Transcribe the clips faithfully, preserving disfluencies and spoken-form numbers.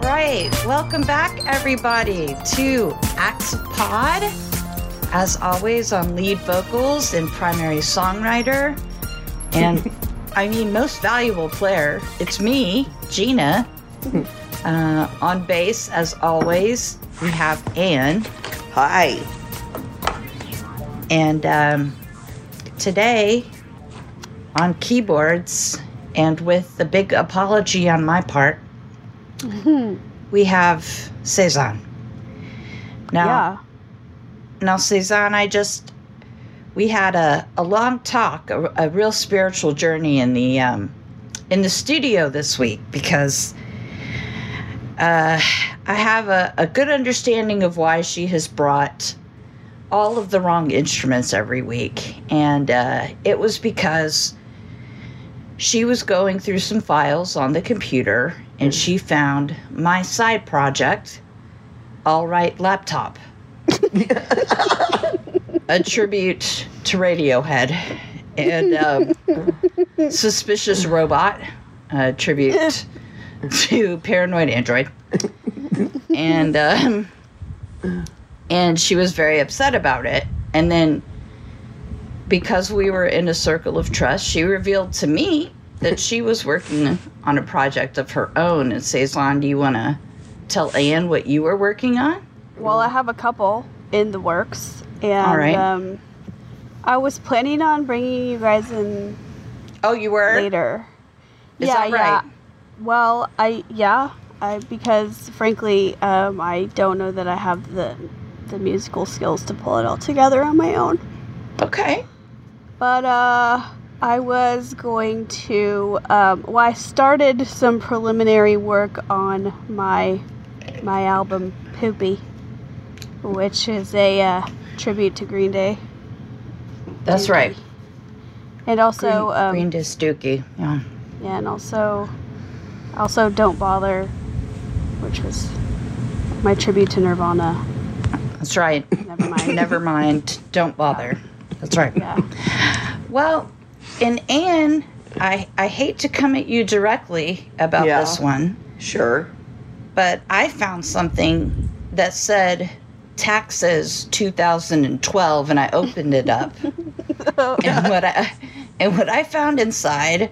right, welcome back everybody to Axe Pod. As always, on lead vocals and primary songwriter, and I mean most valuable player, it's me, Gina. Uh, on bass, as always, we have Anne. Hi. And um, today, on keyboards, and with the big apology on my part, mm-hmm. we have Cezanne. Now, yeah. now Cezanne, I just, we had a, a long talk, a, a real spiritual journey in the um, in the studio this week, because uh, I have a, a good understanding of why she has brought all of the wrong instruments every week. And uh, it was because she was going through some files on the computer and she found my side project, All Right Laptop. A tribute to Radiohead. And um, Suspicious Robot, a tribute to Paranoid Android. And um, and she was very upset about it. And then, because we were in a circle of trust, she revealed to me that she was working on a project of her own. And Cezanne, do you want to tell Anne what you were working on? Well, I have a couple in the works. And All right. um, I was planning on bringing you guys in Oh, you were? later. Is yeah, that right? Yeah. Well, I, yeah, I, because frankly, um, I don't know that I have the, the musical skills to pull it all together on my own. Okay. But, uh, I was going to, um, well, I started some preliminary work on my, my album, Poopy, which is a, uh, tribute to Green Day. That's Dookie. right. And also, Green, um, Green Day Dookie, yeah. yeah, and also, also Don't Bother, which was my tribute to Nirvana. That's right. Never mind. Never mind. Don't bother. That's right. Yeah. Well, and Anne, I, I hate to come at you directly about Yeah. this one, Sure. but I found something that said taxes two thousand twelve, and I opened it up. and what I and what I found inside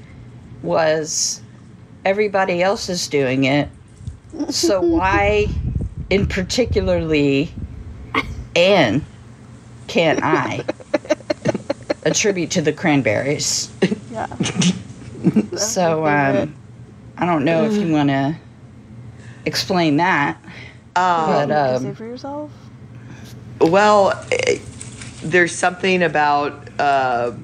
was everybody else is doing it. So why, in particularly, Anne, can't I? A tribute to the Cranberries. Yeah. So um, I don't know if you want to explain that. Um, But, Say um, for yourself. well, eh, there's something about uh,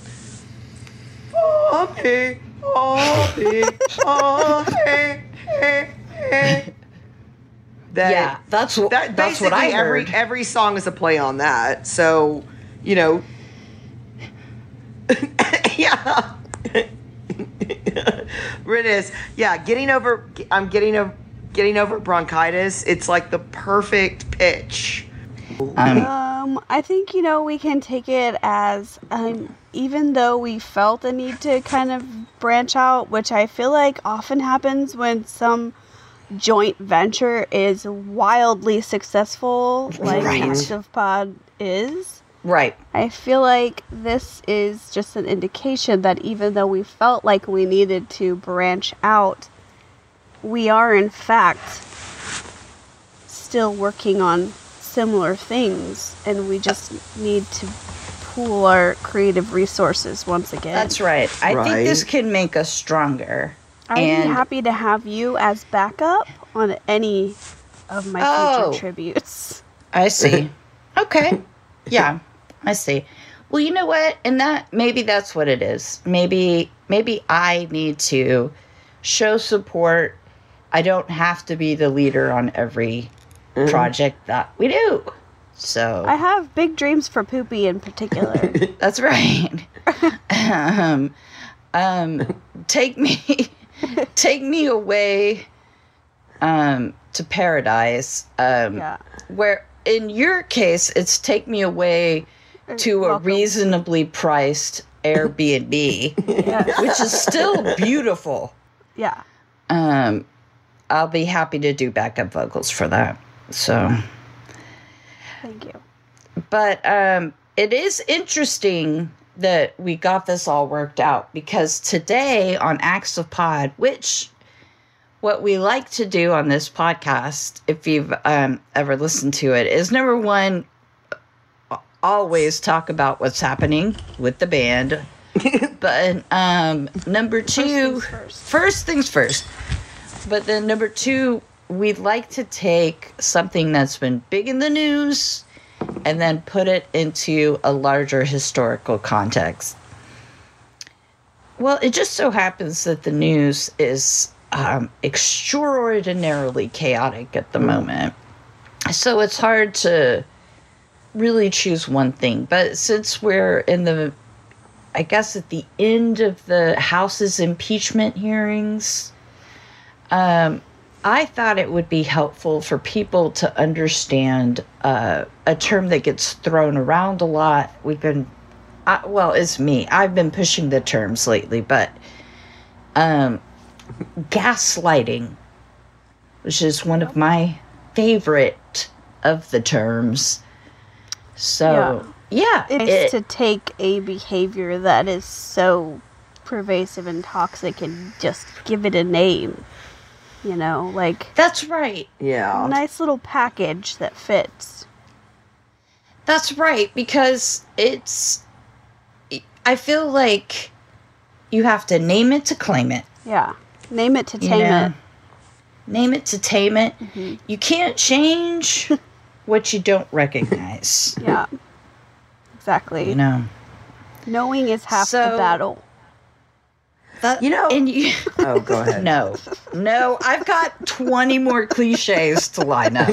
oh, hey, oh, hey, oh, hey, hey, hey. That, yeah, that's what that that's what I basically every heard. every song is a play on that. So, you know, yeah. It is. Yeah, getting over I'm getting over getting over bronchitis. It's like the perfect pitch. Um, Um, I think, you know, we can take it as, um, even though we felt the need to kind of branch out, which I feel like often happens when some joint venture is wildly successful, like Right. Active Pod is. right. I feel like this is just an indication that even though we felt like we needed to branch out, we are in fact still working on similar things, and we just need to pool our creative resources once again. That's right. I Right. think this can make us stronger. I'd and be happy to have you as backup on any of my Oh. future tributes. I see. Okay. Yeah, I see. Well, you know what? And that maybe that's what it is. Maybe maybe I need to show support. I don't have to be the leader on every Mm-hmm. project that we do. So I have big dreams for Poopy in particular. that's right. um, um, take me, take me away, um, to paradise. Um, Yeah. where in your case, it's take me away to a Welcome. reasonably priced Airbnb, Yeah. which is still beautiful. Yeah. Um, I'll be happy to do backup vocals for that. So, Thank you. but um, it is interesting that we got this all worked out, because today on Acts of Pod, which what we like to do on this podcast, if you've um, ever listened to it, is number one, always talk about what's happening with the band. But um, number two, First things first. first things first. But then number two, we'd like to take something that's been big in the news and then put it into a larger historical context. Well, it just so happens that the news is um, extraordinarily chaotic at the moment. So it's hard to really choose one thing. But since we're in the, I guess, at the end of the House's impeachment hearings, um, I thought it would be helpful for people to understand uh, a term that gets thrown around a lot. We've been, uh, well, it's me. I've been pushing the terms lately, but um, gaslighting, which is one of my favorite of the terms. So, yeah. It's it- to take a behavior that is so pervasive and toxic and just give it a name. You know, like that's right. Yeah. a nice little package that fits. That's right, because it's, I feel like you have to name it to claim it. Yeah. Name it to You tame know? it. Name it to tame it. Mm-hmm. You can't change what you don't recognize. Yeah. Exactly. You know. Knowing is half So- the battle. That, You know- and you, Oh, go ahead. no, no, I've got twenty more cliches to line up.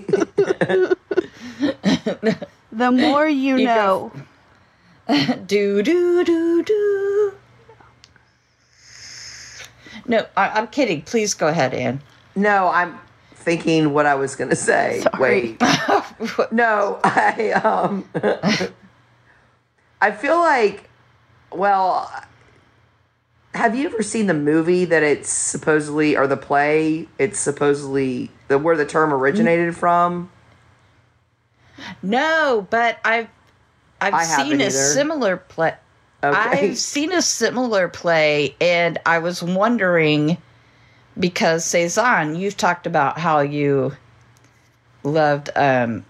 The more you, You know. go. do, do, do, do. No, I, I'm kidding. Please go ahead, Anne. No, I'm thinking what I was gonna say. Sorry. Wait. No, I um I feel like, well, have you ever seen the movie that it's supposedly, or the play it's supposedly, the where the term originated from? No, but I've I've I seen haven't a either. similar play. Okay. I've seen a similar play, and I was wondering, because Cezanne, you've talked about how you loved um,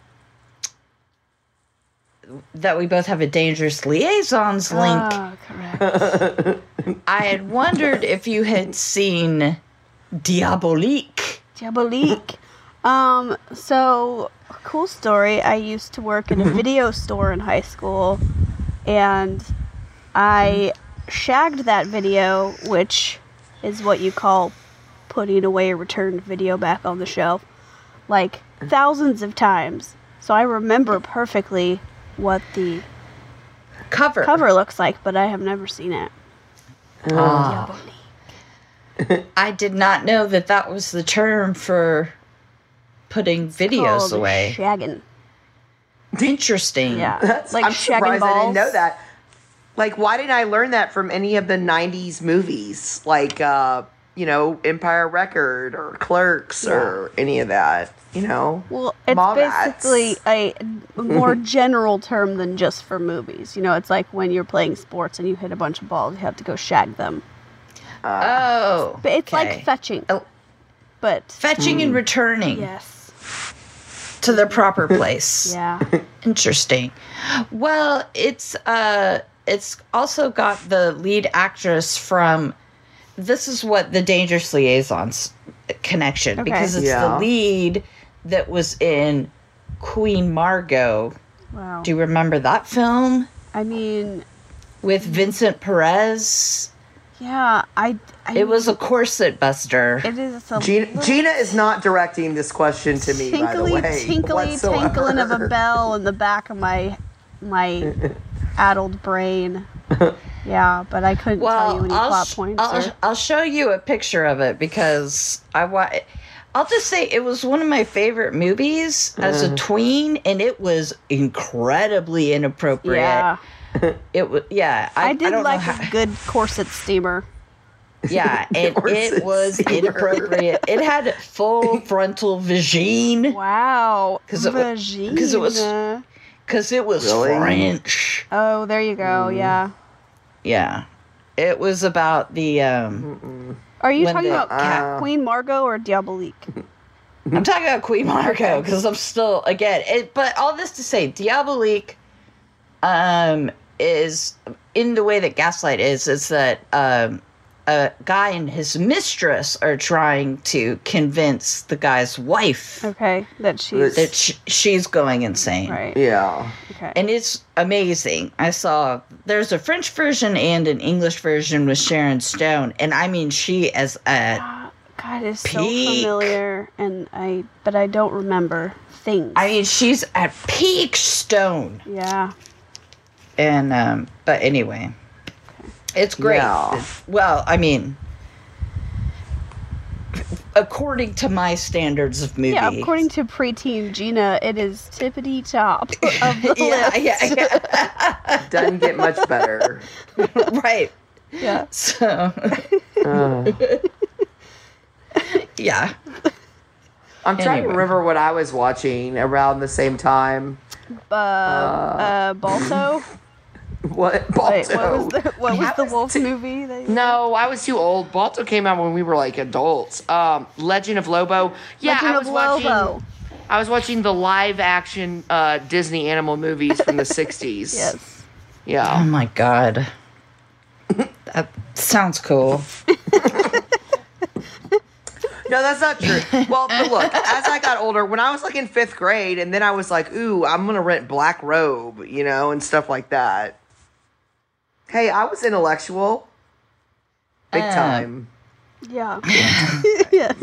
that we both have a Dangerous Liaisons link. Ah, correct. I had wondered if you had seen Diabolique. Diabolique. Um, so, cool story. I used to work in a video store in high school, and I shagged that video, which is what you call putting away a returned video back on the shelf, like thousands of times. So I remember perfectly what the Cover. cover looks like, but I have never seen it. Ah. Diabolique. I did not know that that was the term for putting videos Called away. shagging. Interesting. Yeah. That's, like I'm shagging surprised I balls. didn't know that. Like, why didn't I learn that from any of the nineties movies? Like, uh, you know, Empire Record or Clerks or any of that, you know? Well, it's Mallrats. basically a more general term than just for movies. You know, it's like when you're playing sports and you hit a bunch of balls, you have to go shag them. Oh. But it's okay. like fetching. Oh. But Fetching and returning yes, to the proper place. yeah, Interesting. Well, it's uh it's also got the lead actress from, this is what the Dangerous Liaisons connection, Okay. because it's Yeah. the lead that was in Queen Margot. wow. Do you remember that film I mean, with Vincent Perez? yeah, I. I It was a corset buster. It is a Gina, little Gina is not directing this question to me, by the tinkly, way. tinkly, whatsoever. tinkling of a bell in the back of my my addled brain. Yeah, but I couldn't tell you any I'll, plot sh- points. I'll, or, I'll show you a picture of it, because I wa- I'll just say it was one of my favorite movies as a tween, and it was incredibly inappropriate. yeah, It was, yeah. I, I, did don't like know how, a good corset steamer. Yeah, and Yours it is was saber. inappropriate. It had full frontal vagine Wow. 'Cause it wa- 'cause it was- Vagina. because it was Really? French. Oh, there you go. Mm. Yeah. Yeah, it was about the. Um, Mm-mm. Are you When talking the about cat- Queen Margot or Diabolique? I'm talking about Queen Margot because I'm still again. It, but all this to say, Diabolique, um, is in the way that Gaslight is. Is that um, a guy and his mistress are trying to convince the guy's wife Okay, that she's that sh- she's going insane. right. Yeah. Okay. And it's amazing. I saw there's a French version and an English version with Sharon Stone, and I mean she as a Ah, God, it's so Peak. familiar, and I but I don't remember things. I mean she's at peak Stone. yeah. And um but anyway. It's great. Yeah. Well, I mean according to my standards of movie. Yeah, according to preteen Gina, it is tippity top of the yeah, list. yeah, yeah. Doesn't get much better. Right. Yeah. So Uh, yeah. I'm trying Anyway. to remember what I was watching around the same time. Uh, uh, Balto. What? Wait, Balto. what was the what was That the was wolf t- movie? That you- No, I was too old. Balto came out when we were like adults. Um, Legend of Lobo. Yeah, Legend I was of watching. Lobo. I was watching the live action uh, Disney animal movies from the sixties. Yes. Oh Yeah. my god. That sounds cool. No, that's not true. Well, but look, as I got older, when I was like in fifth grade, and then I was like, ooh, I'm gonna rent Black Robe, you know, and stuff like that. Hey, I was intellectual. Big Uh, time. Yeah. Yes.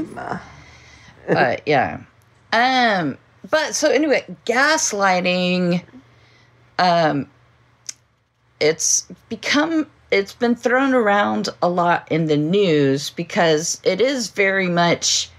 But yeah. Um but so anyway, gaslighting um it's become it's been thrown around a lot in the news because it is very much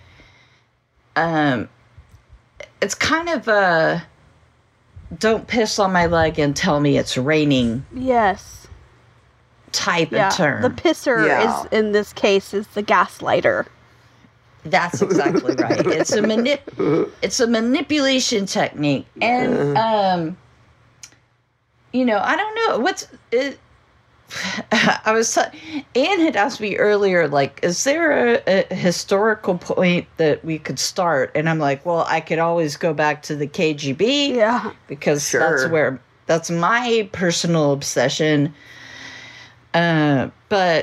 um it's kind of a don't piss on my leg and tell me it's raining Yes. type Yeah. of term. The pisser Yeah. is in this case is the gaslighter. That's exactly right. It's a manip- it's a manipulation technique, and um, you know, I don't know what's it. I was t- Anne had asked me earlier, like, is there a, a historical point that we could start? And I'm like, well, I could always go back to the K G B Yeah. because Sure. that's where that's my personal obsession. Uh, but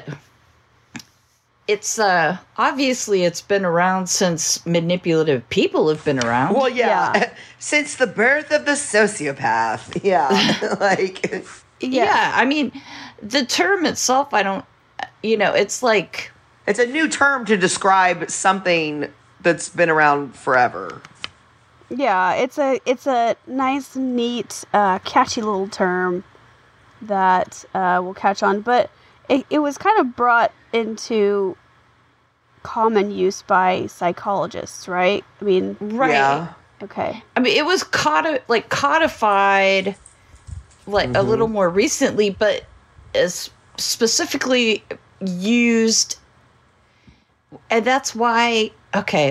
it's uh obviously it's been around since manipulative people have been around. Well, yeah. Yeah. Since the birth of the sociopath. Yeah. like, yeah, I mean, the term itself, I don't, you know, it's like, it's a new term to describe something that's been around forever. Yeah, it's a it's a nice, neat, uh, catchy little term that uh, will catch on, but it, it was kind of brought into common use by psychologists, right? I mean, right. Yeah. okay. I mean, it was codi- like codified like a little more recently, but is specifically used, and that's why. Okay,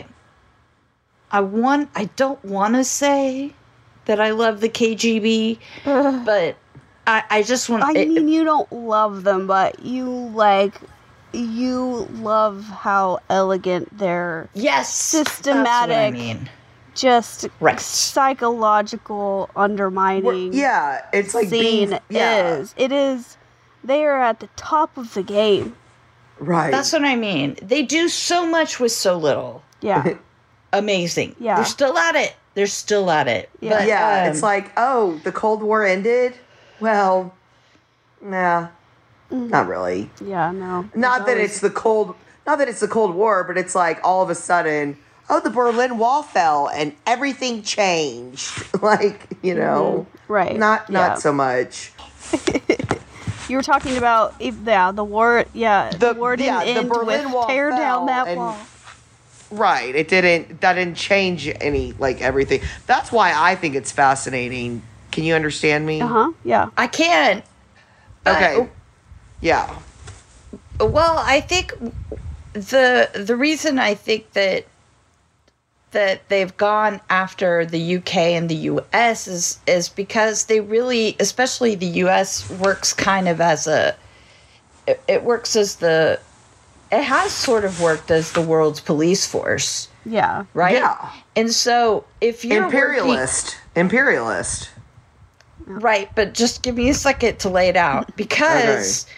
I want. I don't want to say that I love the K G B, but I, I just want. I it- mean, you don't love them, but you like, you love how elegant they're yes, systematic. That's what I mean. just Right. psychological undermining. Yeah. It's like scene being, yeah. is. It is. They are at the top of the game. Right. That's what I mean. They do so much with so little. Yeah. Amazing. Yeah. They're still at it. They're still at it. Yeah. But, yeah, um, it's like, oh, the Cold War ended? Well, nah, not really. Yeah. No. Not that it's the Cold, not that it's the Cold War, but it's like all of a sudden, oh, the Berlin Wall fell and everything changed. Like, you know, right. not not Yeah. so much. You were talking about if yeah the war yeah the, The- war didn't yeah, the end Berlin with Wall tear fell down that and- wall. Right. It didn't. That didn't change any like everything. That's why I think it's fascinating. Can you understand me? Uh huh. Yeah. I can. but- Okay. Yeah. Well, I think the the reason I think that that they've gone after the U K and the U S is is because they really, especially the U S, works kind of as a it, it works as the it has sort of worked as the world's police force, Yeah. right? Yeah. And so if you're Imperialist. Imperialist. working, right, but just give me a second to lay it out because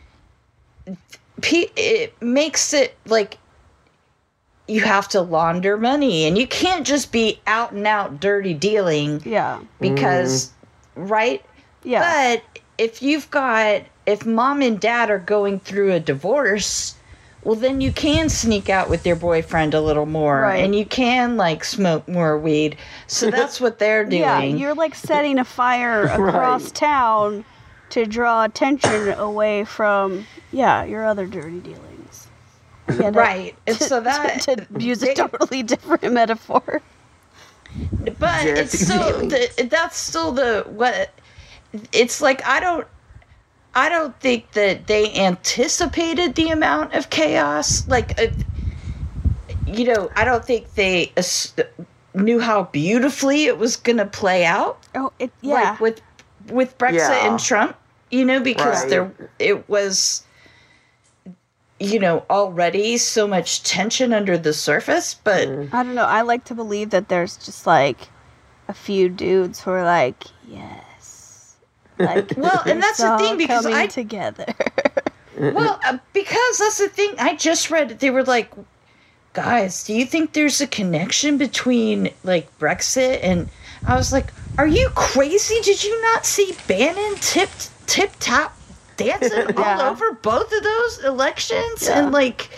pe- it makes it like you have to launder money and you can't just be out and out dirty dealing Yeah. because right. Yeah. But if you've got if mom and dad are going through a divorce, well then you can sneak out with your boyfriend a little more Right. and you can like smoke more weed. So that's what they're doing. Yeah, you're like setting a fire across Right. town to draw attention away from, yeah, your other dirty dealings. Yeah, to- right. And to- so that to, to use a they- totally different metaphor. but Dirty it's still dealings. the, that's still the what it's like I don't I don't think that they anticipated the amount of chaos like uh, you know I don't think they as- knew how beautifully it was going to play out Oh, it, yeah. like with with Brexit Yeah. and Trump, you know, because Right. there it was you know already so much tension under the surface, but I don't know. I like to believe that there's just like a few dudes who are like, yes. Like, well, and that's it's the all thing because coming I together. well, uh, because that's the thing. I just read they were like, guys, do you think there's a connection between like Brexit and? I was like, are you crazy? Did you not see Bannon tip tip tap dancing all Yeah. over both of those elections? Yeah. And like,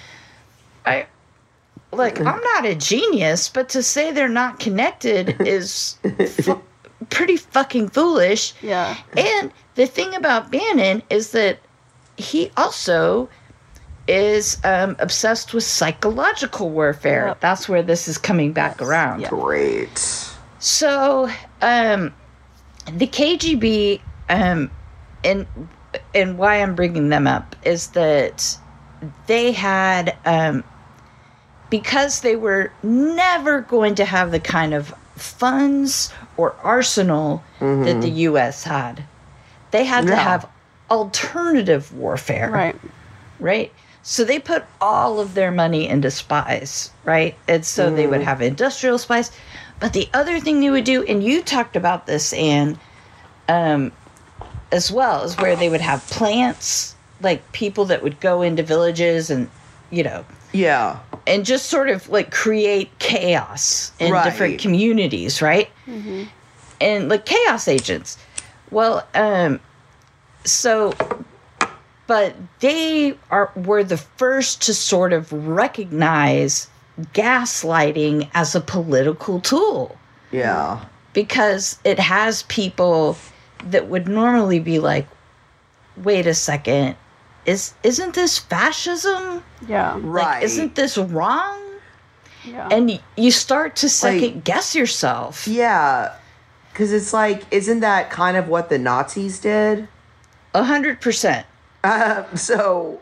I like I'm not a genius, but to say they're not connected is fu- pretty fucking foolish. Yeah. And the thing about Bannon is that he also is um, obsessed with psychological warfare. Yep. That's where this is coming back Yes. around. Yeah. Great. So, um, the K G B, um, and and why I'm bringing them up is that they had, um, because they were never going to have the kind of funds or arsenal that the U S had. They had to No. have alternative warfare, Right. right? So they put all of their money into spies, right? And so they would have industrial spies. But the other thing they would do, and you talked about this, Anne, um, as well, is where they would have plants, like people that would go into villages and, you know, Yeah. and just sort of like create chaos in Right. different communities, right? And like chaos agents. Well, um, so, but they are were the first to sort of recognize gaslighting as a political tool Yeah. because it has people that would normally be like, wait a second, is isn't this fascism? Yeah. Right. Like, isn't this wrong? Yeah. And y- you start to second Like- guess yourself. Yeah. Because it's like, isn't that kind of what the Nazis did? A hundred percent. Um, so,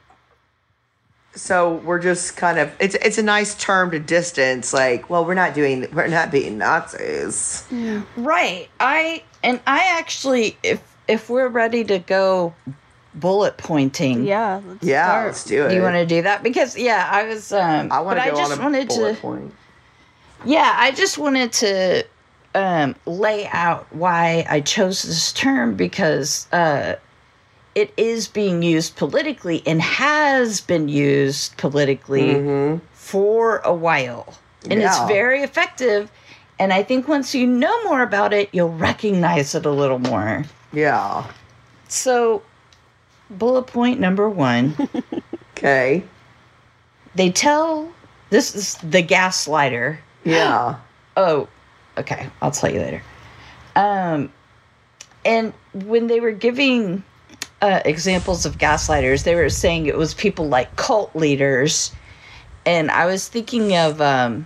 so we're just kind of, it's it's a nice term to distance. Like, well, we're not doing, we're not being Nazis. Right. I and I actually, if if we're ready to go bullet pointing, Yeah. Let's Yeah, start. let's do it. do you want to do that? Because yeah, I was. Um, I want but to go I just on a wanted bullet to. point. Yeah, I just wanted to um, lay out why I chose this term because uh, it is being used politically and has been used politically for a while. And it's Yeah. very effective. And I think once you know more about it, you'll recognize it a little more. Yeah. So, bullet point number one, Okay. they tell this is the gaslighter. Yeah. Oh, okay. I'll tell you later. Um, and when they were giving uh, examples of gaslighters, they were saying it was people like cult leaders. And I was thinking of um,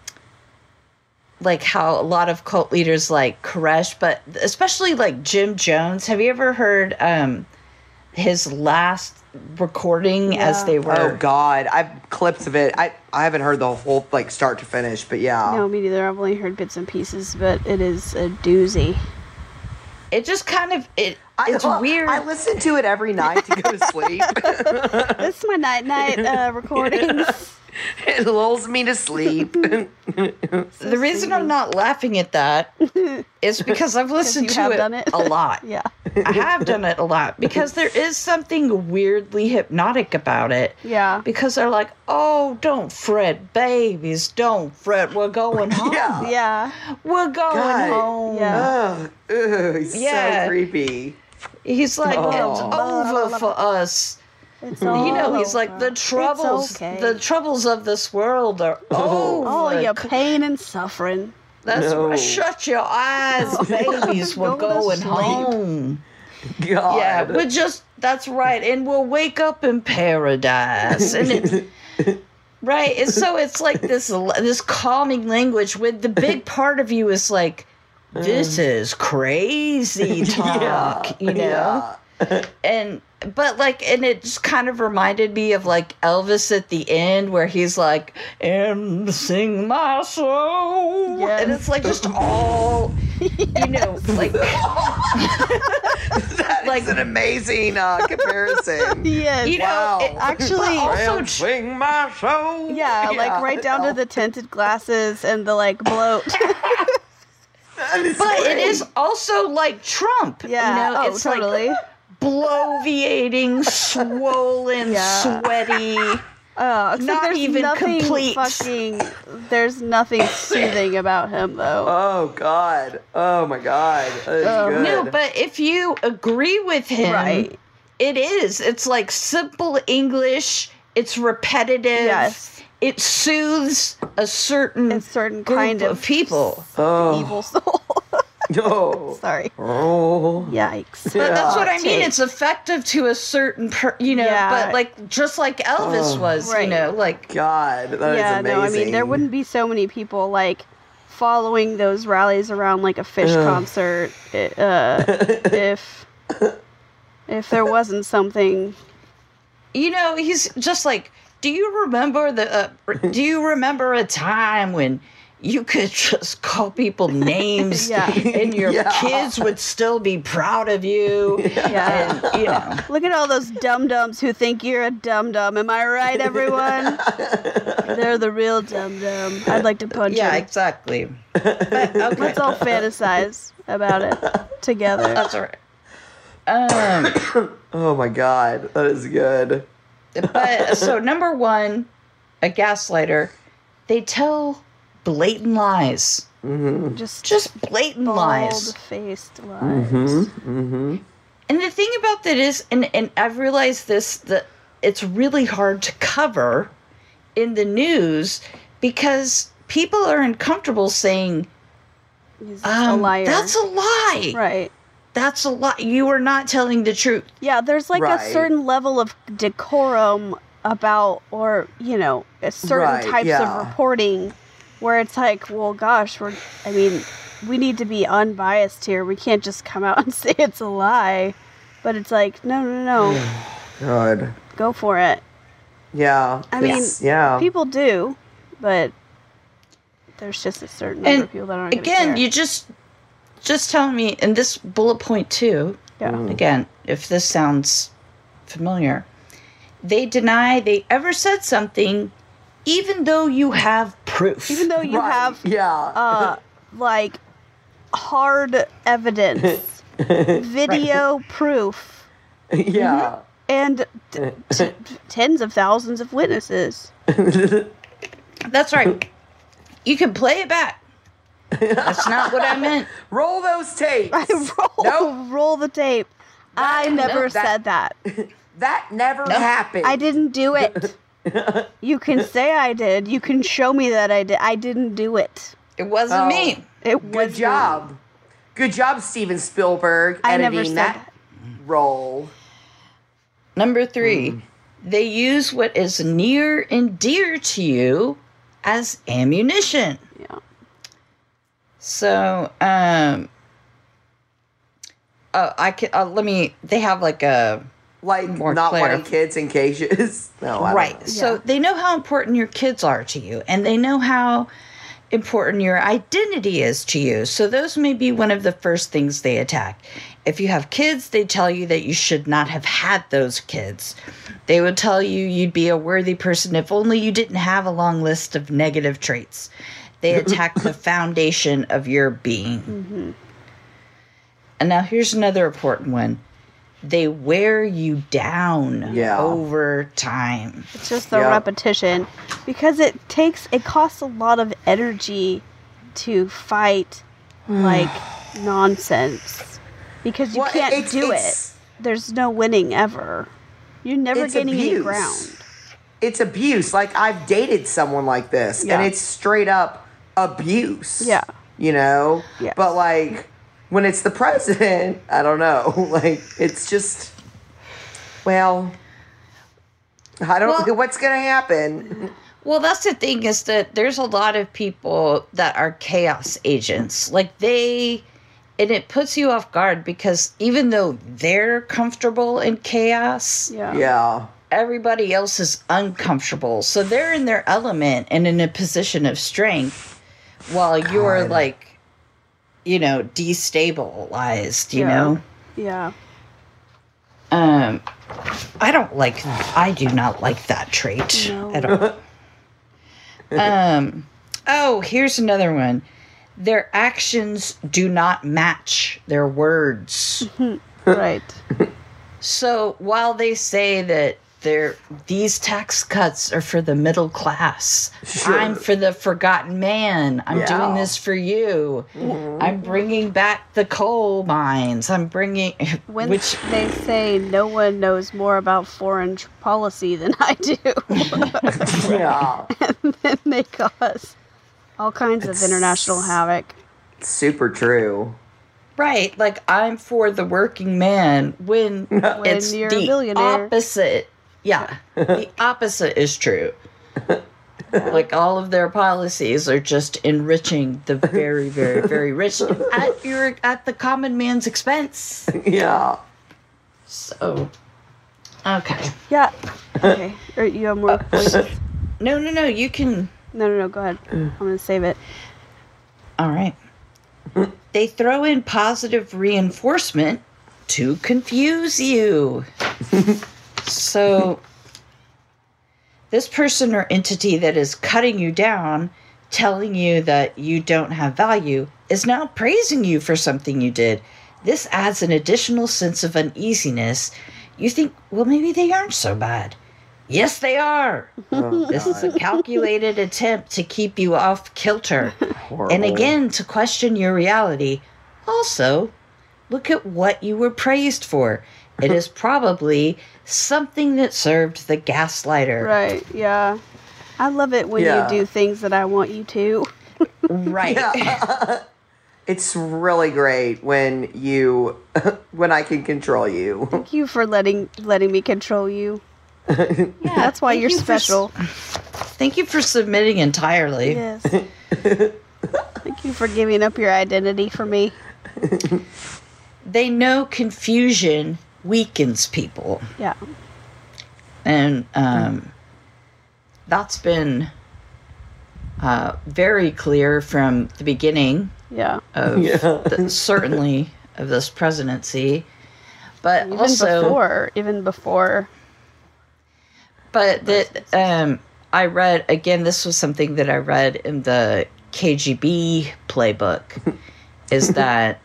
like how a lot of cult leaders like Koresh, but especially like Jim Jones. Have you ever heard um, his last recording Yeah. as they were. Oh God, I've clips of it. I I haven't heard the whole like start to finish, but yeah. No, me neither. I've only heard bits and pieces, but it is a doozy. It just kind of it. I, It's well, weird. I listen to it every night to go to sleep. This is my night night uh, recordings. It lulls me to sleep. The reason I'm not laughing at that is because I've listened you to have it, done it. a lot. Yeah. I have done it a lot because there is something weirdly hypnotic about it. Yeah. Because they're like, oh, don't fret, babies, don't fret. We're going home. Yeah. Yeah. We're going God. home. Yeah. Ugh, ugh, he's Yeah. so creepy. He's like, Oh. it's over for us. It's all You know, he's like, over. the troubles, It's okay. the troubles of this world are over. all your pain and suffering. That's No. right. Shut your eyes, babies. We're Go to going sleep. home. God. Yeah, we're just, that's right. And we'll wake up in paradise. And it, right. And so it's like this, this calming language when the big part of you is like, this is crazy talk, you know? Yeah. And, but like, and it just kind of reminded me of like Elvis at the end where he's like, and sing my soul. Yes. And it's like just all, you know, like, That Like- is an amazing uh, comparison. Yes. you know, Wow. it, Actually, also Well, swing my soul. yeah, like right down to the tinted glasses and the like bloat. That is but great. it is also like Trump. Yeah. You know, oh, it's totally. like bloviating, swollen, Yeah. sweaty. Oh, except not there's even nothing complete. fucking. There's nothing soothing about him though. Oh God. Oh my God. That is Oh. good. No, but if you agree with him, Right. it is. It's like simple English. It's repetitive. Yes. It soothes a certain A certain group kind of of people. oh. Evil soul. Oh. Sorry. Oh. Yikes. But that's what I Hot mean. take. It's effective to a certain, per, you know. Yeah. But like just like Elvis Oh. was, you Right. know, like God. That is yeah, amazing. no, I mean there wouldn't be so many people like following those rallies around like a Fish Ugh. concert uh, if if there wasn't something. you know, he's just like, do you remember the? Uh, do you remember a time when you could just call people names, Yeah. and your Yeah. kids would still be proud of you? Yeah. And, you know, Look at all those dum dums who think you're a dum dum. Am I right, everyone? They're the real dum dum. I'd like to punch yeah, them. exactly. But, okay, Let's all fantasize about it together. that's all right. Um, Oh my God. That is good. but so number one, a gaslighter, they tell blatant lies, Just just blatant lies. bald-faced lies. Mm-hmm. And the thing about that is, and, and I've realized this, that it's really hard to cover in the news because people are uncomfortable saying, He's um, a liar. that's a lie. right. That's a lie. You are not telling the truth. Yeah, there's like Right. a certain level of decorum about, or, you know, a certain Right, types yeah. of reporting where it's like, well, gosh, we're, I mean, we need to be unbiased here. We can't just come out and say it's a lie. But it's like, no, no, no, God. go for it. Yeah. I mean, It's- yeah. People do, but there's just a certain number And of people that aren't gonna again, care. you just just tell me, and this bullet point too, yeah. again, if this sounds familiar, they deny they ever said something, even though you have proof. Even though you Right. have Yeah. uh, like hard evidence, video proof, yeah. and t- t- tens of thousands of witnesses. That's right. You can play it back. That's not what I meant. Roll those tapes. I roll, Nope. roll the tape. I never that- said that. That never happened. I didn't do it. You can say I did. You can show me that I did. I didn't do it. It wasn't Oh. me. It Good was job. Good job, Steven Spielberg, I editing never said that, that. role. Number three, they use what is near and dear to you as ammunition. Yeah. So, um, uh, I can uh, let me. They have like a like more not clarif- wanting kids in cages. No, I right. don't know. So Yeah. they know how important your kids are to you, and they know how important your identity is to you. So those may be one of the first things they attack. If you have kids, they tell you that you should not have had those kids. They would tell you you'd be a worthy person if only you didn't have a long list of negative traits. They attack the foundation of your being. Mm-hmm. And now here's another important one. They wear you down Yeah. over time. It's just the Yep. repetition because it takes it costs a lot of energy to fight like nonsense because you Well, can't it's- do it's- it. There's no winning ever. You're never It's gaining any abuse. ground. It's abuse. Like, I've dated someone like this, Yeah. and it's straight up abuse. Yeah. You know? Yes. But, like, when it's the president, I don't know. Like, it's just, well, I don't Well- know what's going to happen. Well, that's the thing is that there's a lot of people that are chaos agents. Like they, and it puts you off guard because even though they're comfortable in chaos, Yeah. Yeah. everybody else is uncomfortable. So they're in their element and in a position of strength while you're God. like, you know, destabilized, you Yeah. know? Yeah. Um, I don't like, I do not like that trait No. at all. um, oh, here's another one. Their actions do not match their words. Right. So while they say that they're, these tax cuts are for the middle class, Sure. I'm for the forgotten man. I'm Yeah. doing this for you. I'm bringing back the coal mines. I'm bringing, When which they say no one knows more about foreign tr- policy than I do, Yeah. and then they cause all kinds It's- of international havoc. Super true. right, like I'm for the working man when, it's you're a the billionaire. opposite. Yeah, the opposite is true. Like all of their policies are just enriching the very, very, very rich at your at the common man's expense. Yeah. So, okay, Yeah. Okay. Or you have more points? no, no, no, you can. No, no, no. Go ahead. I'm gonna save it. All right. They throw in positive reinforcement to confuse you. So, this person or entity that is cutting you down, telling you that you don't have value, is now praising you for something you did. This adds an additional sense of uneasiness. You think, well, maybe they aren't so bad. Yes, they are. Oh, This is a calculated attempt to keep you off kilter. horrible. And again, to question your reality. Also, look at what you were praised for. It is probably something that served the gaslighter. Right. Yeah. I love it when Yeah. you do things that I want you to. Right. Yeah. It's really great when you, when I can control you. Thank you for letting letting me control you. Yeah, That's why thank you're you for s- special. Thank you for submitting entirely. Yes. Thank you for giving up your identity for me. They know confusion weakens people. Yeah. And um, that's been uh, very clear from the beginning Yeah. of Yeah. the, certainly of this presidency. But Even also, before, even before. but that um, I read again. This was something that I read in the K G B playbook. Is that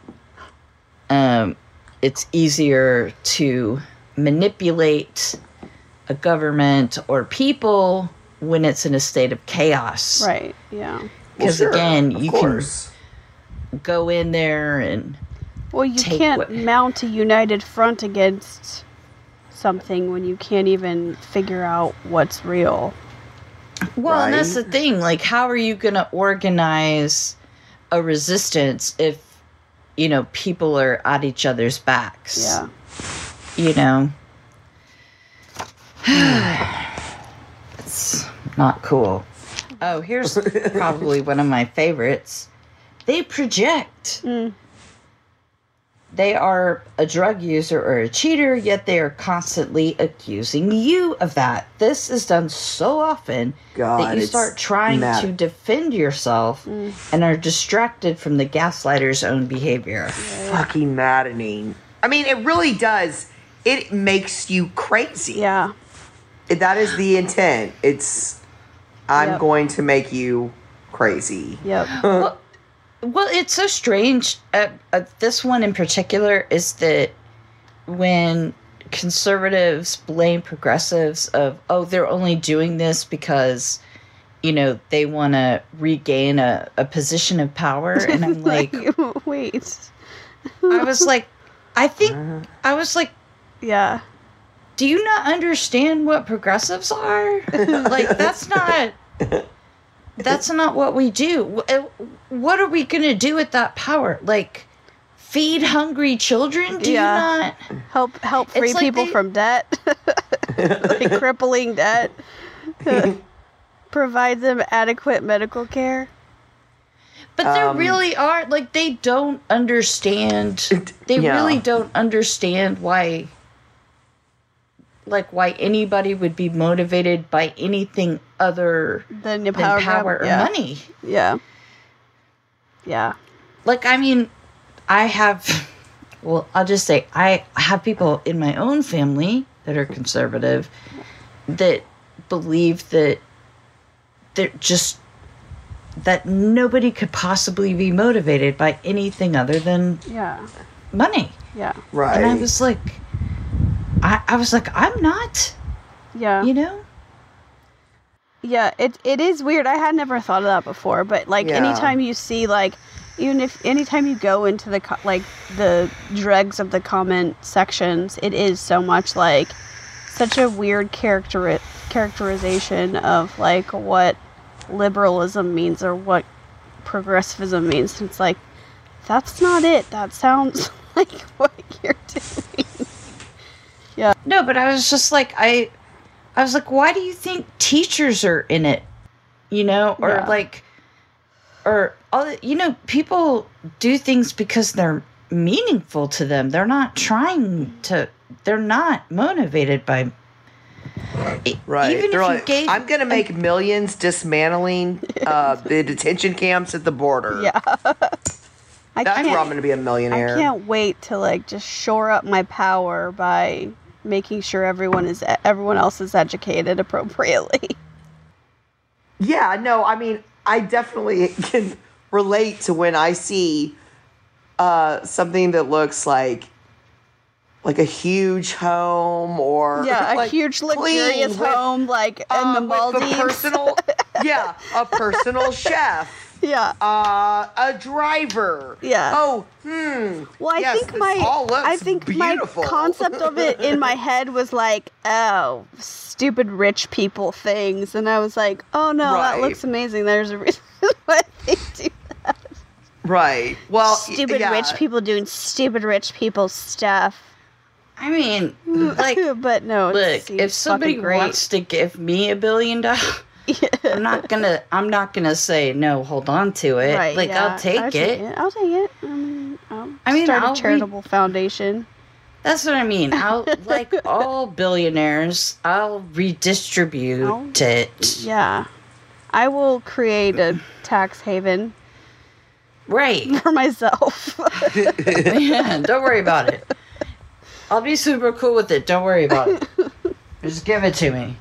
um, it's easier to manipulate a government or people when it's in a state of chaos. Right. Yeah. Because Well, sure, again, of you course. can go in there and Well, you Take can't what- mount a united front against something when you can't even figure out what's real. well, and that's the Right. thing. Like, how are you going to organize a resistance if you know people are at each other's backs? Yeah. You know, it's not cool. Oh, here's probably one of my favorites. They project. Mm. they are a drug user or a cheater, yet they are constantly accusing you of that. This is done so often God, that you it's start trying mad- to defend yourself Mm. and are distracted from the gaslighter's own behavior. Fucking maddening. I mean, it really does. It makes you crazy. Yeah. That is the intent. It's, I'm Yep. going to make you crazy. Yep. Well, well, it's so strange. Uh, uh, this one in particular is that when conservatives blame progressives of, oh, they're only doing this because, you know, they want to regain a, a position of power. And I'm like, Wait. I was like, I think, I was like, Yeah. do you not understand what progressives are? Like, that's not, that's not what we do. Wh- uh, What are we going to do with that power? Like, feed hungry children? Do Yeah. you not? Help help free It's like people they- from debt. Like crippling debt. Provide them adequate medical care. But they Um, really are, like, they don't understand, they Yeah. really don't understand why, like, why anybody would be motivated by anything other Then the than power, power grab- or yeah. money. Yeah. Yeah. Like, I mean, I have, well, I'll just say, I have people in my own family that are conservative that believe that they're just, that nobody could possibly be motivated by anything other than Yeah. money. Yeah. Right. And I was like, I, I was like, I'm not, Yeah. you know? Yeah, it it is weird. I had never thought of that before, but like Yeah. anytime you see like even if anytime you go into the co- like the dregs of the comment sections, it is so much like such a weird character characterization of like what liberalism means or what progressivism means. It's like that's not it. That sounds like what you're doing. No, but I was just like, I, I was like, why do you think teachers are in it? You know, or Yeah. like, or all the, you know, people do things because they're meaningful to them. They're not trying to. They're not motivated by. Right. Even They're if you like, gave, I'm going to make millions dismantling uh, the detention camps at the border. Yeah. I That's can't where I'm going to be a millionaire. I can't wait to like just shore up my power by making sure everyone is everyone else is educated appropriately. Yeah, no, I mean, I definitely can relate to when I see uh, something that looks like like a huge home or Yeah, a like huge clean luxurious with, home like in uh, the with Maldives. a personal, yeah, a personal chef. Yeah. Uh, a driver. Yeah. Oh, hmm. Well, I yes, think this my all looks I think beautiful. my concept of it in my head was like, oh, stupid rich people things, and I was like, oh no, Right. that looks amazing. There's a reason why they do that. Right. Well, y- Stupid yeah. rich people doing stupid rich people stuff. I mean, like, but no, it look, seems if somebody fucking great. wants to give me a billion dollars, I'm not gonna. I'm not gonna say no. Hold on to it. Right, like yeah, I'll take I'll it. I'll take it. I mean, I'll I mean, start I'll a re- charitable foundation. That's what I mean. I'll like all billionaires. I'll redistribute I'll- it. Yeah, I will create a tax haven Right. for myself. Yeah. Don't worry about it. I'll be super cool with it. Don't worry about it. Just give it to me.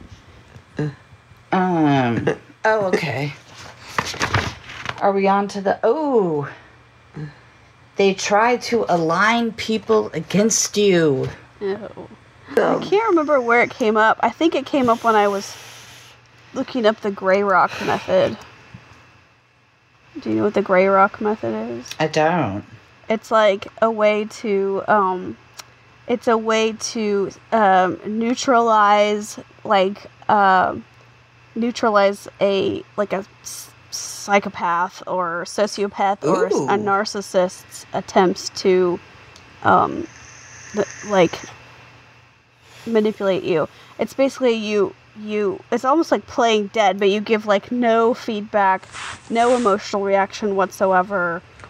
Um. Oh, okay. Are we on to the? Oh. They try to align people against you. Oh. I can't remember where it came up. I think it came up when I was looking up the gray rock method. Do you know what the gray rock method is? I don't. It's like a way to um it's a way to um neutralize like um neutralize a like a s- psychopath or sociopath or Ooh. a narcissist's attempts to um th- like manipulate you. It's basically you you it's almost like playing dead, but you give like no feedback, no emotional reaction whatsoever,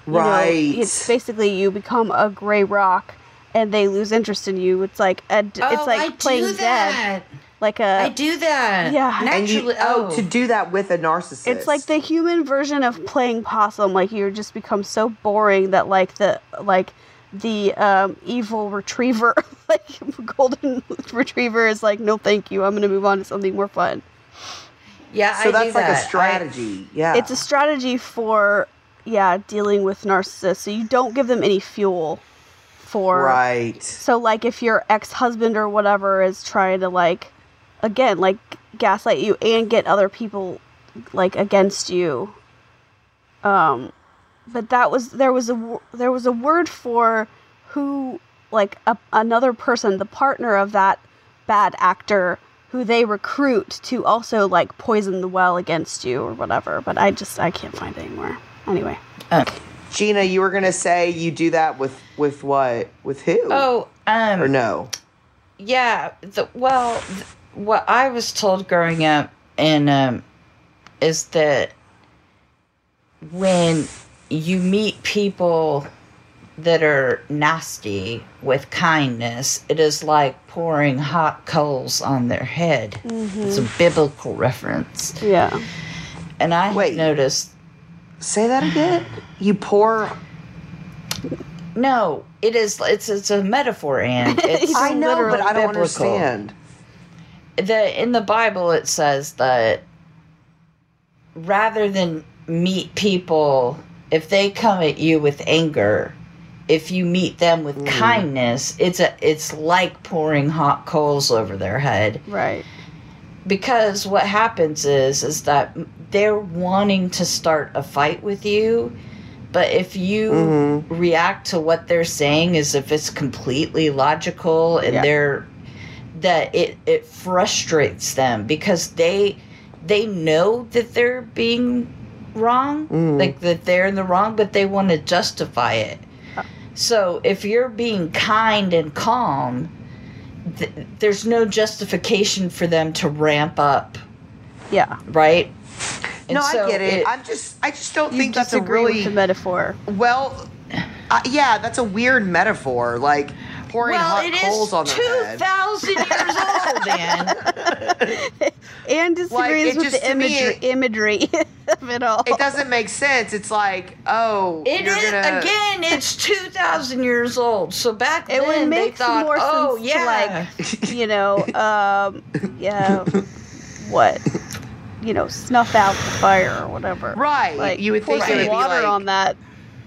You Right. know, it's basically you become a gray rock, and they lose interest in you. It's like a, it's Oh, like I playing do dead. that. Like a I do that. Yeah. And you, Naturally. oh, oh, to do that with a narcissist. It's like the human version of playing possum. Like you just become so boring that like the like the um, evil retriever, like golden retriever, is like, no, thank you. I'm gonna move on to something more fun. yeah, So I that's do like that. a strategy. yeah. It's a strategy for yeah dealing with narcissists. So you don't give them any fuel for right. So, like, if your ex-husband or whatever is trying to, like, again, like, gaslight you and get other people, like, against you. Um, but that was, there was a, wo- there was a word for who, like, a, another person, the partner of that bad actor, who they recruit to also, like, poison the well against you or whatever. But I just, I can't find it anymore. Anyway. Uh, Gina, you were gonna say you do that with with what? With who? oh, um, or no? yeah. The, well, th- what I was told growing up, and um, is that when you meet people that are nasty with kindness, it is like pouring hot coals on their head. It's a biblical reference, Yeah. and I Wait. noticed. Say that again. You pour. No, it is. It's it's a metaphor, and it's I know, but literally I don't biblical. understand. the in the Bible it says that rather than meet people if they come at you with anger, if you meet them with Mm. kindness, it's a it's like pouring hot coals over their head. Right. Because what happens is is that they're wanting to start a fight with you, but if you Mhm. react to what they're saying as if it's completely logical and Yeah. they're that it it frustrates them because they they know that they're being wrong, Mm. like that they're in the wrong, but they want to justify it. So if you're being kind and calm, th- there's no justification for them to ramp up, Yeah. right? And No, so I get it. I'm just, I just don't You think that's a disagree with really the metaphor. well. Uh, yeah, that's a weird metaphor. Like pouring well, hot it coals is on their two head. thousand years old, man. And disagrees it with just- the to me, imagery, it- imagery of it all. It doesn't make sense. It's like, oh, It you're is gonna again. It's two thousand years old. So back It then would they make thought, more oh sense yeah, to, like, you know, um, yeah, what, you know, snuff out the fire or whatever. Right. Like, You would pour think some it would be water like on that.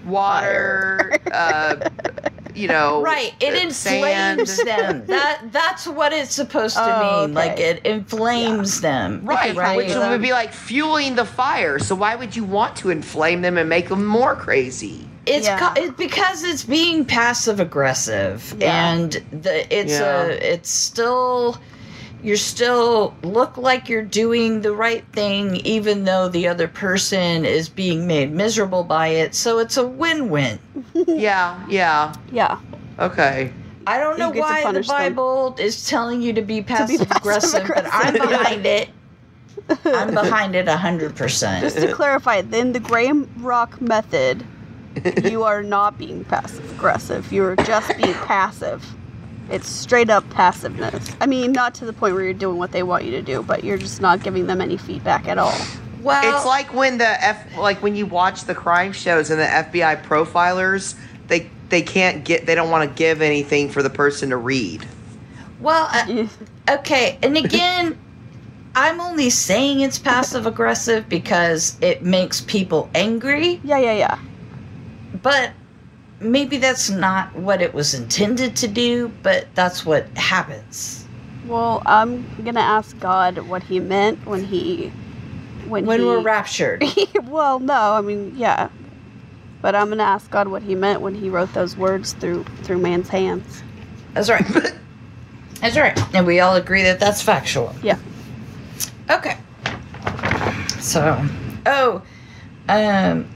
water, uh, you know, right. It uh, inflames sand. them. That that's what it's supposed to Oh, mean. Like okay. it inflames them. Right, Right. which would be like fueling the fire. So why would you want to inflame them and make them more crazy? It's Yeah. co- it's because it's being passive aggressive, Yeah. and the it's Yeah. a it's still you're still look like you're doing the right thing, even though the other person is being made miserable by it. So it's a win-win. Yeah, yeah. Yeah. Okay. I don't You know get to why the punish them. Bible is telling you to be passive aggressive, but I'm passive-aggressive. behind it. I'm behind it a hundred percent. Just to clarify, then the gray rock method, you are not being passive aggressive. You're just being passive. It's straight up passiveness. I mean, not to the point where you're doing what they want you to do, but you're just not giving them any feedback at all. Well, It's like when the F, like when you watch the crime shows and the F B I profilers, they they can't get, they don't want to give anything for the person to read. well, uh, okay, and again, I'm only saying it's passive aggressive because it makes people angry, Yeah, yeah, yeah. but maybe that's not what it was intended to do, but that's what happens. Well, I'm gonna ask God what He meant when He, when, When he, we're raptured. well, no, I mean, yeah, but I'm gonna ask God what He meant when He wrote those words through through man's hands. That's right. That's right. And we all agree that that's factual. Yeah. Okay. So, oh, um,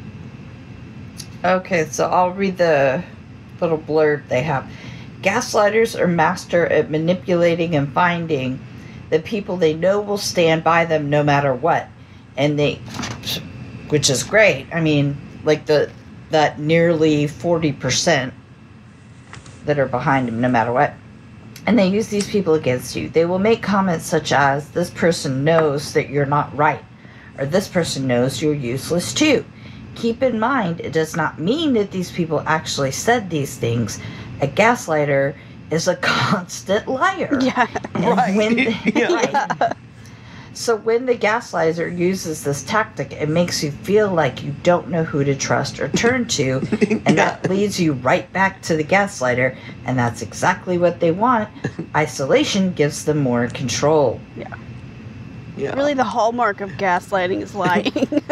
okay, so I'll read the little blurb they have. Gaslighters are master at manipulating and finding the people they know will stand by them no matter what. And they, which is great. I mean, like the, that nearly forty percent that are behind him no matter what. And they use these people against you. They will make comments such as, this person knows that you're not right, or this person knows you're useless too. Keep in mind, it does not mean that these people actually said these things. A gaslighter is a constant liar. Yeah. And Right. when Yeah. right. So when the gaslighter uses this tactic, it makes you feel like you don't know who to trust or turn to, and that leads you right back to the gaslighter, and that's exactly what they want. Isolation gives them more control. Yeah. Yeah. Really, the hallmark of gaslighting is lying.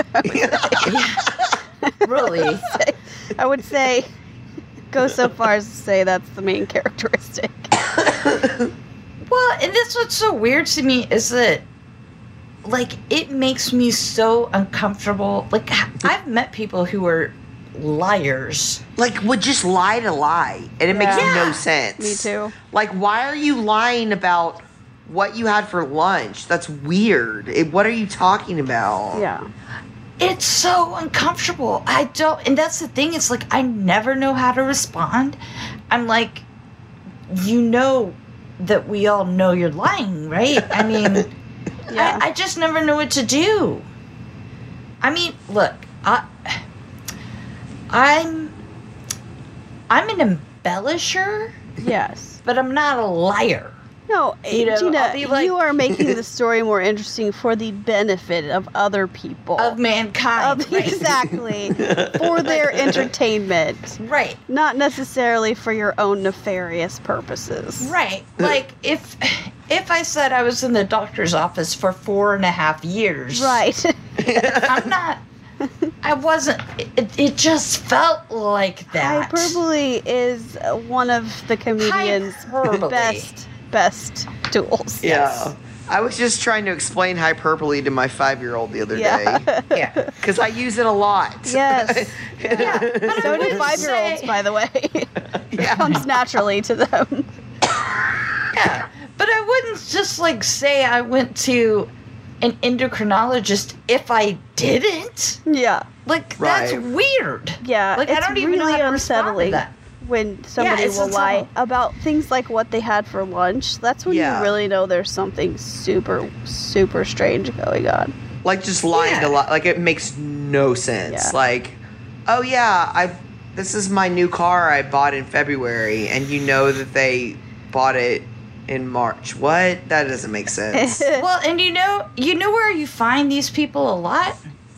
Really. I would say, go so far as to say that's the main characteristic. Well, and that's what's so weird to me is that, like, it makes me so uncomfortable. Like, I've met people who are liars. Like, would just lie to lie, and it makes Yeah. no sense. Me too. Like, why are you lying about what you had for lunch? That's weird. It, what are you talking about? Yeah. It's so uncomfortable. I don't, and that's the thing. It's like, I never know how to respond. I'm like, you know that we all know you're lying, right? I mean, Yeah. I, I just never know what to do. I mean, look, I, I'm, I'm an embellisher, Yes. but I'm not a liar. No, You know, Gina, I'll be like- you are making the story more interesting for the benefit of other people. Of mankind. Of- right? exactly. For their entertainment. Right. Not necessarily for your own nefarious purposes. Right. Like, if if I said I was in the doctor's office for four and a half years. Right. I'm not. I wasn't. It, it just felt like that. Hyperbole is one of the comedian's Hyperbole. best best tools. Yeah. I was just trying to explain hyperbole to my five-year-old the other Yeah. day Yeah. because I use it a lot. Yes. Yeah. But I So do wouldn't five-year-olds, say- by the way. Yeah. It comes naturally to them. Yeah. But I wouldn't just like say I went to an endocrinologist if I didn't. Yeah. Like, that's Right. weird. Yeah. Like, it's I don't even know really how to respond to unsettling that. when somebody it's will lie unsettling. about things like what they had for lunch. That's when Yeah. you really know there's something super, super strange going on. Like just lying Yeah. to lie. Like it makes no sense. Yeah. Like, oh yeah, I this is my new car I bought in February, and you know that they bought it in March. What? That doesn't make sense. Well, and you know, you know where you find these people a lot?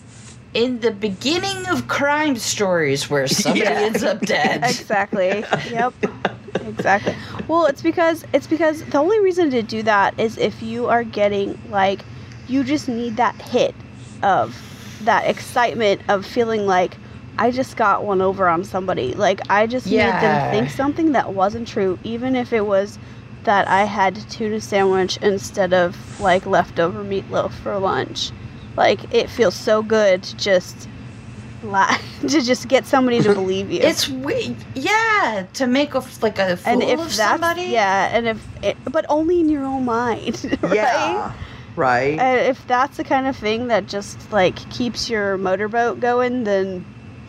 In the beginning of crime stories where somebody Yeah. ends up dead. Exactly. Yep. Exactly. Well, it's because it's because the only reason to do that is if you are getting like you just need that hit of that excitement of feeling like I just got one over on somebody. Like I just made Yeah. them think something that wasn't true, even if it was that I had tuna sandwich instead of like leftover meatloaf for lunch. Like it feels so good to just lie, to just get somebody to believe you. It's we yeah, to make a f- like a fool and if of that's somebody. yeah, and if it, but only in your own mind, right? Yeah. Right. And if that's the kind of thing that just like keeps your motorboat going, then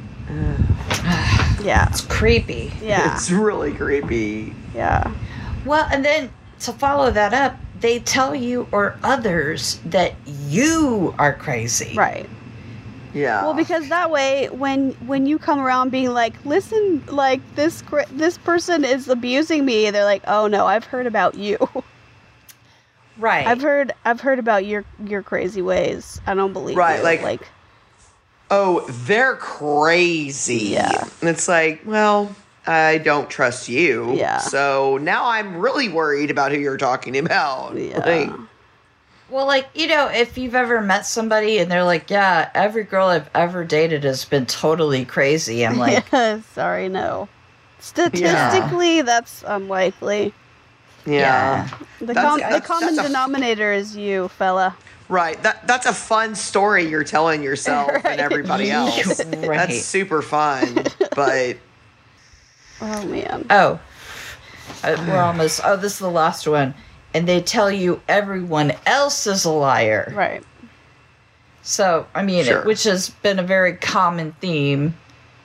yeah, It's creepy. yeah, It's really creepy. yeah, Well, and then to follow that up, they tell you or others that you are crazy. right. Yeah. Well, because that way, when when you come around being like, listen, like this cra- this person is abusing me, they're like, oh no, I've heard about you. Right. I've heard I've heard about your your crazy ways. I don't believe Right, you. like- like oh, they're crazy. Yeah. And it's like, well, I don't trust you. Yeah. So now I'm really worried about who you're talking about. Yeah. Like, Well, like, you know, if you've ever met somebody and they're like, yeah, every girl I've ever dated has been totally crazy. I'm like, sorry, no. Statistically, that's unlikely. yeah. The, That's- com- the that's- common that's a- denominator is you, fella. Right. That that's a fun story you're telling yourself Right. and everybody else. Right. That's super fun. But Oh man. oh, uh, we're almost, oh, this is the last one. And they tell you everyone else is a liar. Right. So, I mean, Sure. it, which has been a very common theme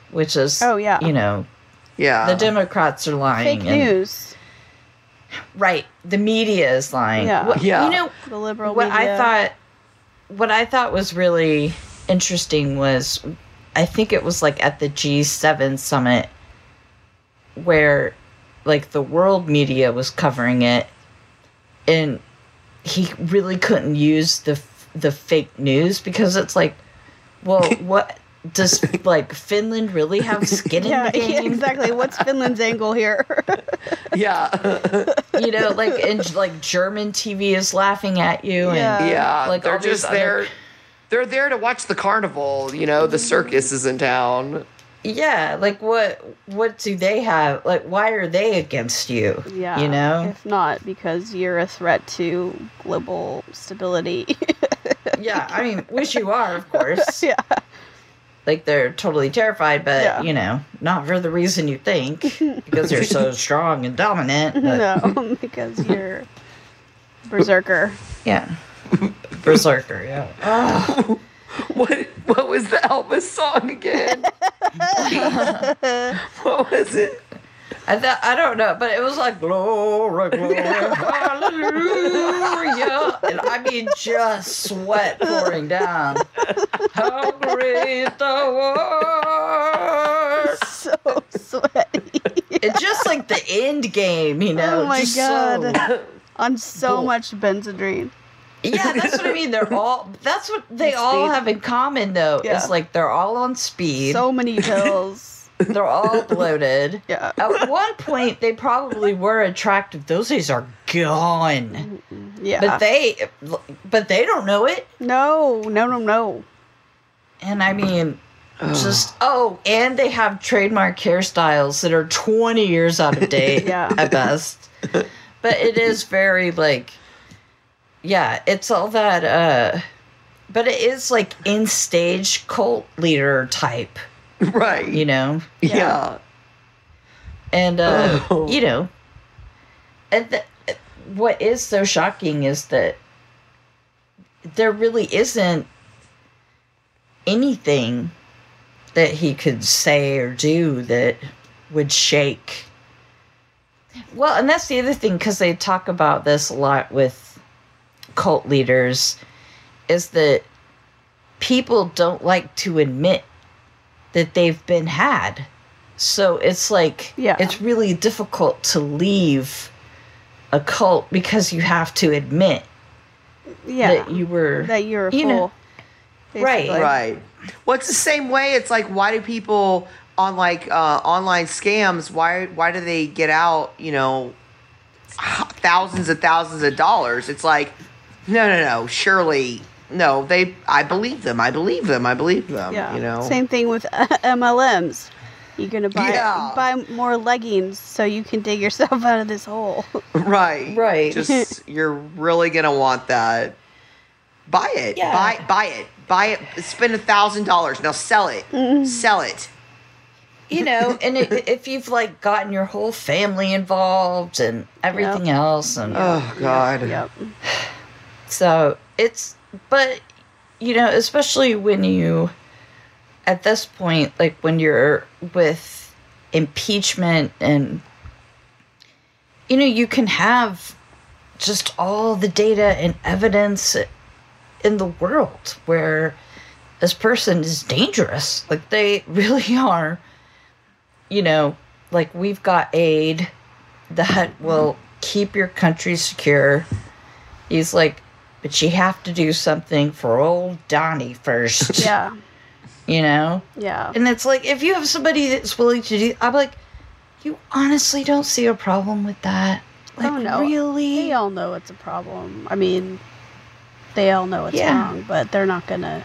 which is, Oh, yeah. you know, Yeah. the Democrats are lying. Fake and- news. Right. The media is lying. Yeah. What- Yeah. You know, The liberal what media. I thought, what I thought was really interesting was, I think it was like at the G seven summit where like the world media was covering it, and he really couldn't use the the fake news because it's like, well, what does like Finland really have skin in Yeah, the yeah, game? exactly. What's Finland's angle here? Yeah. You know, like and like German T V is laughing at you, and Yeah. Yeah. Like, they're all these just other- there. They're there to watch the carnival. You know, the circus is in town. yeah, like what what do they have? Like, why are they against you? Yeah. You know? If not because you're a threat to global stability. Yeah, I mean, which you are, of course. yeah. Like, they're totally terrified, but, Yeah. you know, not for the reason you think, because they're so strong and dominant. But, No, because you're berserker. yeah. Berserker, yeah. Oh, What What was the Elvis song again? What was it? I thought, I don't know, but it was like, glory, glory, hallelujah. And I mean, just sweat pouring down. How great thou art. So sweaty. It's just like the end game, you know? Oh my just God. So, On so Bull. much Benzedrine. yeah, that's what I mean. They're all, that's what they all Speed. have in common, though. Yeah. Is like they're all on speed. So many pills. They're all bloated. Yeah. At one point, they probably were attractive. Those days are gone. Yeah. But they, but they don't know it. no, no, no, no. And I mean, just oh, and they have trademark hairstyles that are twenty years out of date Yeah. at best. But it is very like, yeah, it's all that. uh But it is like in stage cult leader type, Right. you know. Yeah. And, uh, Oh. you know, and th- what is so shocking is that there really isn't anything that he could say or do that would shake. Well, and that's the other thing, because they talk about this a lot with cult leaders, is that people don't like to admit that they've been had. So it's like, Yeah. it's really difficult to leave a cult because you have to admit Yeah. that you were, that you're a you fool. know, right. basically. Right. Well, it's the same way. It's like, why do people on like uh, online scams? Why why do they get out? You know, thousands and thousands of dollars. It's like, no, no, no. Surely, no. They. I believe them. I believe them. I believe them. Yeah. You know. Same thing with M L Ms. You're gonna buy Yeah. buy more leggings so you can dig yourself out of this hole. Right. Right. Just you're really gonna want that. Buy it. Yeah. Buy buy it. Buy it. Spend a thousand dollars. Now sell it. Sell it. You know, and it, if you've like gotten your whole family involved and everything else, and Oh God. Yep. so it's, but you know, especially when you, at this point, like when you're with impeachment and, you know, you can have just all the data and evidence in the world where this person is dangerous. Like they really are, you know, like we've got aid that will keep your country secure. He's like, but you have to do something for old Donnie first. Yeah. You know? Yeah. And it's like, if you have somebody that's willing to do, I'm like, you honestly don't see a problem with that? Like, Oh, no. really? They all know it's a problem. I mean, they all know it's Yeah. wrong, but they're not gonna.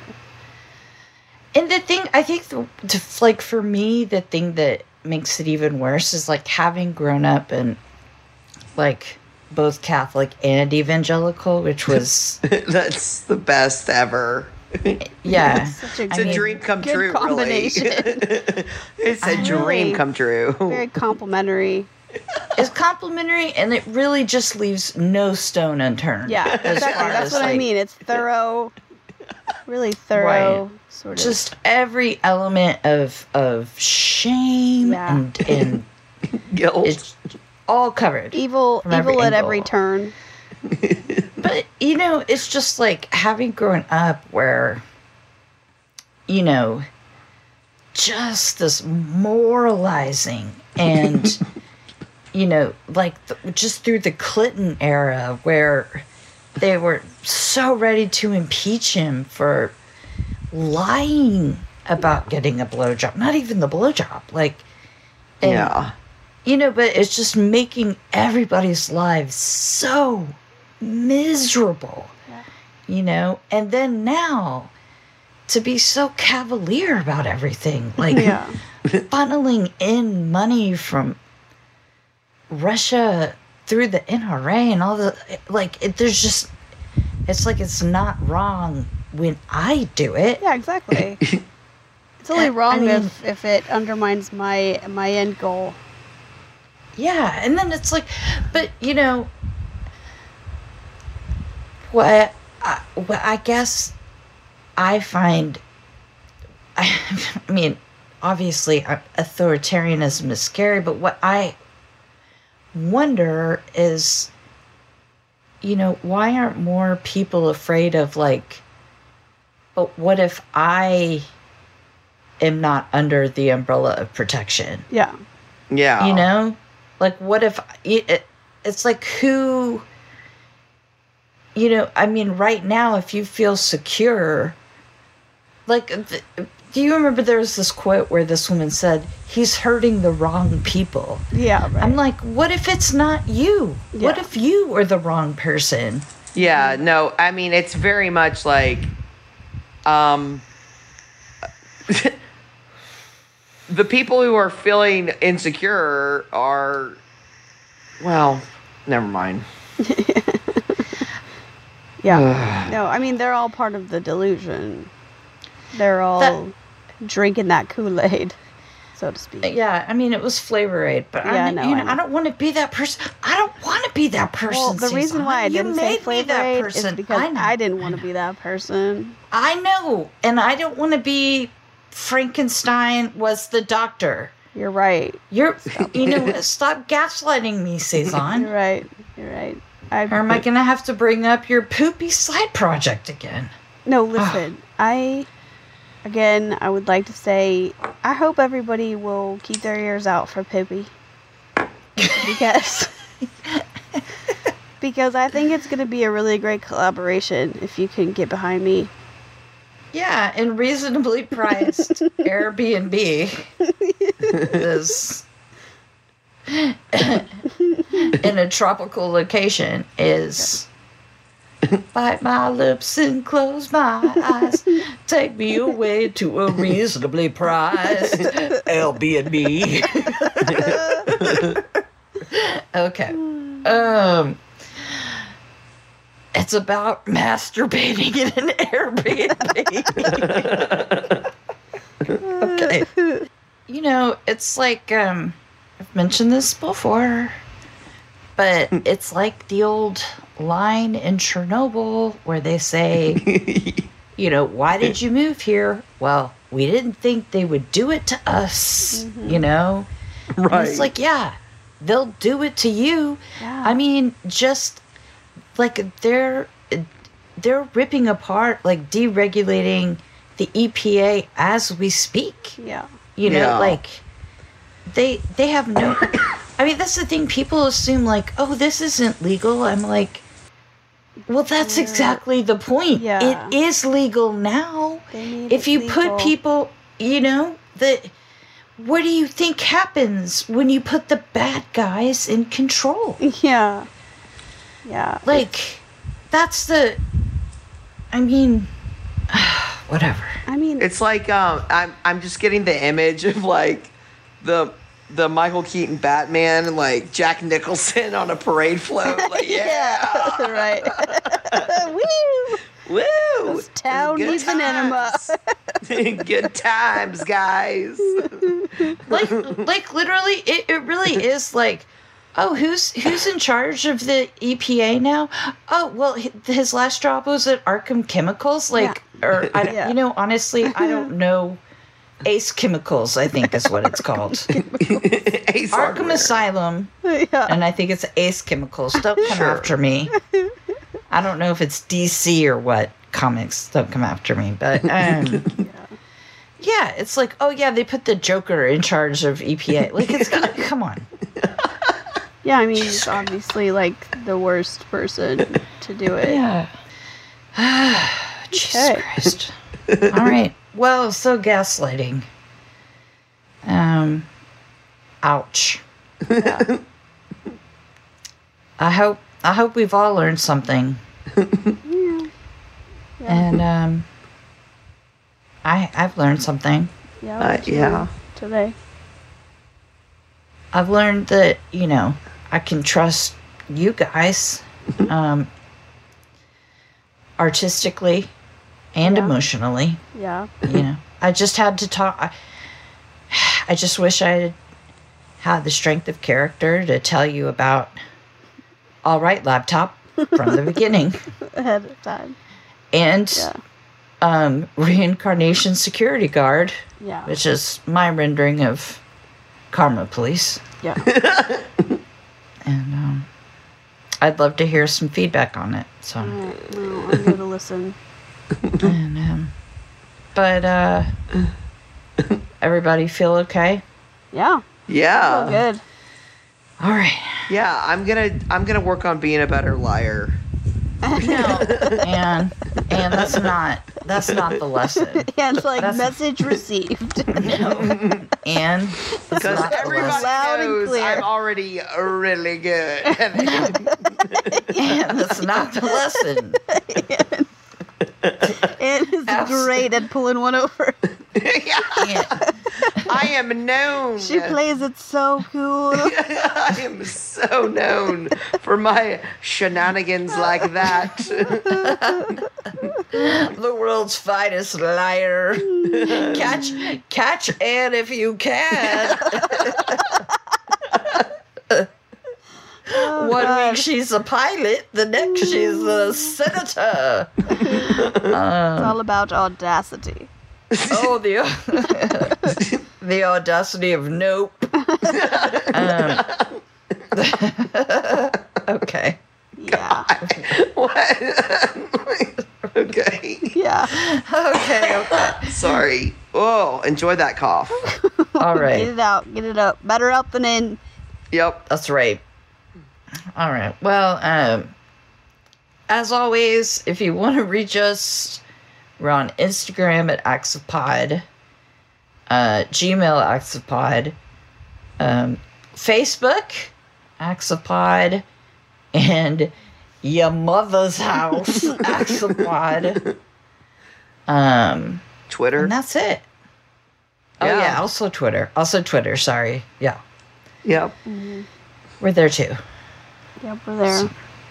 And the thing, I think, the, the, like, for me, the thing that makes it even worse is, like, having grown up in, like, both Catholic and evangelical, which was, That's the best ever. yeah. Such a It's I a mean, dream come good true, really. combination. It's a I dream really- come true. Very complimentary. It's complimentary, and it really just leaves no stone unturned. Yeah, as exactly. far That's as, what I like- mean. It's thorough. really thorough Right. sort of. Just every element of of shame Yeah. and and Guilt. it's all covered. evil, from every evil at every angle. turn. But you know, it's just like having grown up where, you know, just this moralizing and, you know, like the, just through the Clinton era where they were so ready to impeach him for lying about getting a blowjob. Not even the blowjob. Like, and, Yeah. you know, but it's just making everybody's lives so miserable, Yeah. you know? And then now to be so cavalier about everything, like Yeah. funneling in money from Russia through the N R A and all the, like, it, there's just, it's like it's not wrong when I do it. Yeah, exactly. It's only wrong I mean- if, if it undermines my my end goal. Yeah, and then it's like, but you know, what I, what I guess I find, I, I mean, obviously uh, authoritarianism is scary, but what I wonder is, you know, why aren't more people afraid of like, but what if I am not under the umbrella of protection? Yeah. Yeah. You know, like what if it, it, it's like who, you know, I mean, right now, if you feel secure, like, th- do you remember there was this quote where this woman said, he's hurting the wrong people? Yeah, right. I'm like, what if it's not you? What Yeah. if you are the wrong person? Yeah, no, I mean, it's very much like, um, the people who are feeling insecure are, well, never mind. Yeah. No, I mean, they're all part of the delusion. They're all drinking that Kool-Aid, so to speak. Yeah, I mean, it was Flavor Aid, but Yeah, I, no, you I know, know. I don't want to be that person. I don't want to be that person. Well, the reason Cezanne. why I You didn't say made me Flavor that Aid person. is because I know. I didn't want to be that person. I know, and I don't want to be Frankenstein was the doctor. You're right. You're, you know, stop gaslighting me, You're Cezanne. right. You're right. I, Or am I going to have to bring up your poopy side project again? No, listen. I, again, I would like to say, I hope everybody will keep their ears out for Pippi. Because, because I think it's going to be a really great collaboration if you can get behind me. Yeah, and reasonably priced Airbnb is in a tropical location is bite my lips and close my eyes. Take me away to a reasonably priced Airbnb. Okay. Um it's about masturbating in an Airbnb. Okay. You know, it's like, um, I've mentioned this before, but it's like the old line in Chernobyl where they say, you know, why did you move here? Well, we didn't think they would do it to us, you know? And Right. it's like, yeah, they'll do it to you. Yeah. I mean, just like they're they're ripping apart, like deregulating the E P A as we speak. Yeah. You know, Yeah. like they they have no. I mean, that's the thing. People assume like, oh, this isn't legal. I'm like, well, that's Yeah. exactly the point. Yeah. It is legal now. They made If it you legal. put people, you know, that. What do you think happens when you put the bad guys in control? Yeah. Yeah. Like, that's the. I mean, whatever. I mean, It's like um, I'm I'm just getting the image of like the the Michael Keaton Batman and like Jack Nicholson on a parade float. Like yeah, yeah. Right. Woo! woo, This town Good needs an enema. times. Good times, guys. Like, like literally, it, it really is like Oh, who's who's in charge of the E P A now? Oh, well, hi- his last job was at Arkham Chemicals. Like, or I, Yeah. you know, honestly, I don't know. Ace Chemicals, I think, is what it's called. Ace Arkham Hardware. Asylum, Yeah. and I think it's Ace Chemicals. Don't come Sure. after me. I don't know if it's D C or what comics. Don't come after me, but um, yeah, it's like, oh yeah, they put the Joker in charge of E P A. Like, it's gonna come on. Yeah, I mean, he's obviously like the worst person to do it. Yeah. Jesus Okay. Christ. All right. Well, so gaslighting. Um, ouch. Yeah. I hope I hope we've all learned something. Yeah. And um, I I've learned something. Yeah. Uh, what you yeah. learned Today. I've learned that, you know, I can trust you guys, um, artistically and Yeah. emotionally. Yeah. You know, I just had to talk. I, I just wish I had had the strength of character to tell you about All Right Laptop from the beginning Ahead of time. and Yeah. um, Reincarnation Security Guard, Yeah. which is my rendering of Karma Police. Yeah. And um, I'd love to hear some feedback on it. So, Alright, well, I'm here to listen. and, um, but uh, everybody feel okay? Yeah. Yeah. Oh, good. All right. Yeah, I'm gonna I'm gonna work on being a better liar. No, and and that's not that's not the lesson. And like That's- message received. No, and that's Because not the everybody lesson. Loud and knows clear. I'm already really good. And that's not the lesson. And is Abs- great at pulling one over. Yeah, And, I am known. She plays it so cool. I am so known for my shenanigans like that. the world's finest liar. Catch catch Anne if you can. Oh, One God. week she's a pilot, the next she's a senator. It's all about audacity. Oh, the the audacity of nope. Um, okay. Yeah. What? Okay. Yeah. Okay. Okay. Sorry. Oh, enjoy that cough. All Get right. it out. Get it up. Better up than in. Yep. That's right. All right. Well, um, as always, if you want to reach us, we're on Instagram at Axopod, uh, Gmail Axopod, um, Facebook Axopod, and your mother's house Axopod. Um, Twitter. and that's it. Oh Yeah. yeah, also Twitter. Also Twitter. Sorry. Yeah, Yep. we're there too. Yep, we're there.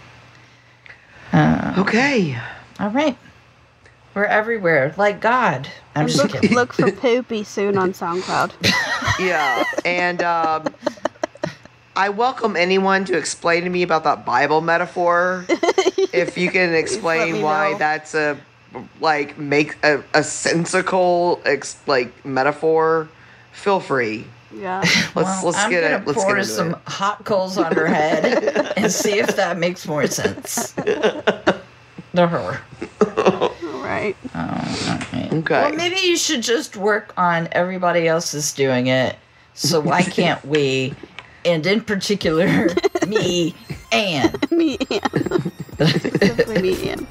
Uh, Okay. all right. We're everywhere, like God. I'm And just look, kidding. look for Poopy soon on SoundCloud. Yeah. And um, I welcome anyone to explain to me about that Bible metaphor. If you can let explain me why know. that's a like make a, a sensical ex, like metaphor, feel free. Yeah. Let's Well, let's I'm get gonna it. Let's pour get into some it. hot coals on her head and see if that makes more sense to her. All right. Oh, all right. Okay. Well, maybe you should just work on everybody else is doing it. So why can't we? And in particular, me and Me and. Specifically me and.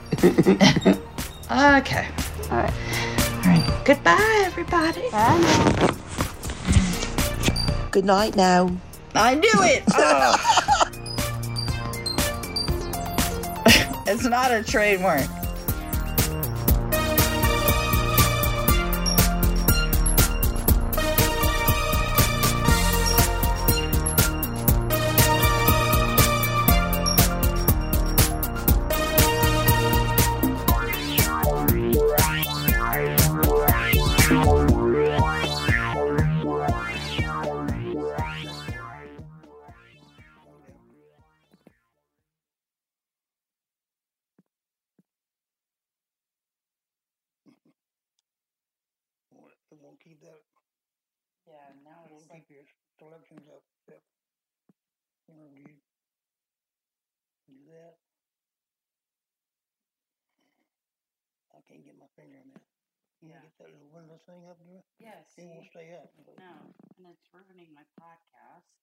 okay. All right. All right. Goodbye, everybody. Bye now. Good night now. I knew it. Ugh. It's not a trademark. gonna keep that. Yeah, now We'll it's like, keep your selections up. Yep. You know, you do that. I can't get my finger on that. You Yeah. can get that little window thing up there. yes. It won't stay up. But No, and it's ruining my podcast.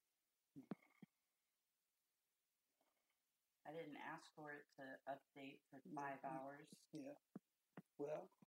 I didn't ask for it to update for five hours. yeah. Well,